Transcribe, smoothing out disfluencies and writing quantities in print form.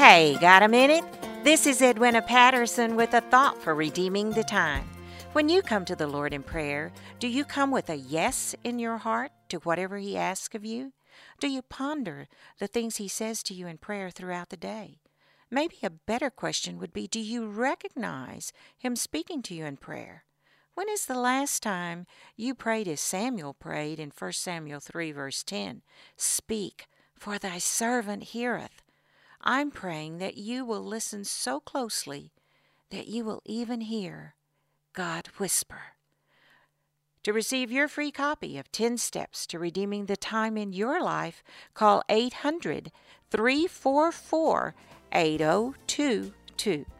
Hey, got a minute? This is Edwina Patterson with a thought for redeeming the time. When you come to the Lord in prayer, do you come with a yes in your heart to whatever He asks of you? Do you ponder the things He says to you in prayer throughout the day? Maybe a better question would be, do you recognize Him speaking to you in prayer? When is the last time you prayed as Samuel prayed in 1 Samuel 3 verse 10? Speak, for thy servant heareth. I'm praying that you will listen so closely that you will even hear God whisper. To receive your free copy of 10 Steps to Redeeming the Time in Your Life, call 800-344-8022.